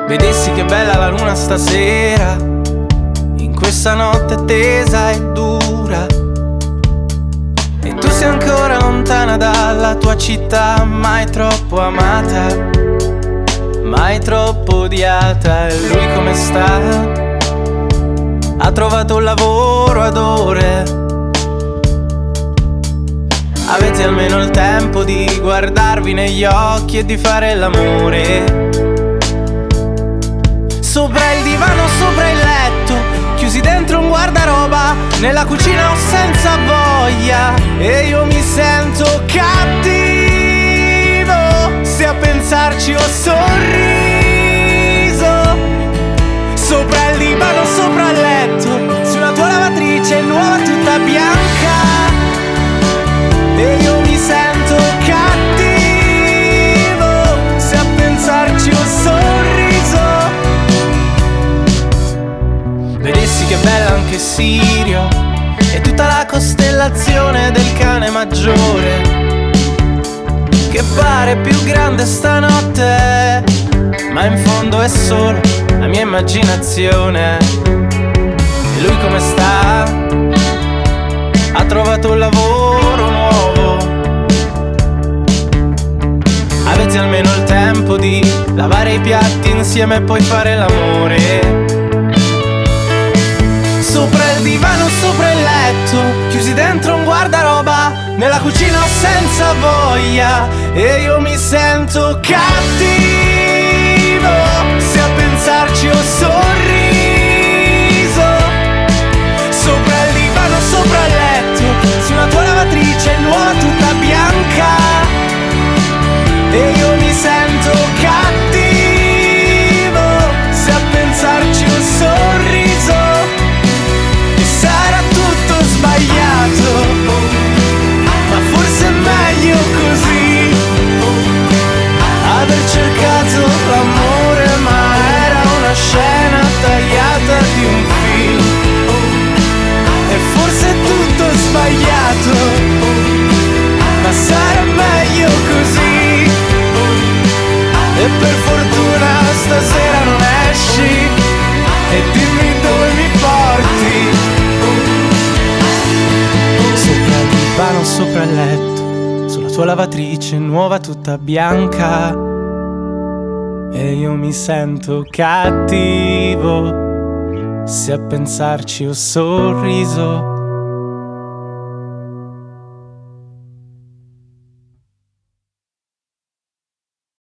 vedessi che bella la luna stasera, in questa notte tesa e dura, e tu sei ancora lontana dalla tua città, mai troppo amata, mai troppo odiata. E lui come sta? Ha trovato un lavoro ad ore. Avete almeno il tempo di guardarvi negli occhi e di fare l'amore. Sopra il divano, sopra il letto, chiusi dentro un guardaroba, nella cucina ho senza voglia e io mi sento cattivo se a pensarci ho sorriso. Sopra il divano, sopra il letto, sulla tua lavatrice nuova tutta bianca, e io mi sento cattivo se a pensarci ho sorriso. Vedessi che bella anche Sirio e tutta la costellazione del cane maggiore, che pare più grande stanotte, ma in fondo è solo la mia immaginazione. E lui come sta? Ha trovato un lavoro nuovo. Avete almeno il tempo di lavare i piatti insieme e poi fare l'amore. Sopra il divano, sopra il letto, chiusi dentro un guardaroba, nella cucina ho senza voglia e io mi sento cattivo se a pensarci ho sorriso. Sopra il divano, sopra il letto, sulla tua lavatrice nuova tutta bianca, e io mi sento cattivo se a pensarci ho sorriso. E sarà tutto sbagliato, ma forse è meglio così, aver cercato l'amore ma era una scena tagliata di un film. E forse è tutto sbagliato, ma sarà meglio così. E per fortuna stasera non esci, e dimmi dove mi porti. Sopra il divano, sopra il letto, sulla tua lavatrice nuova tutta bianca, e io mi sento cattivo se a pensarci ho sorriso.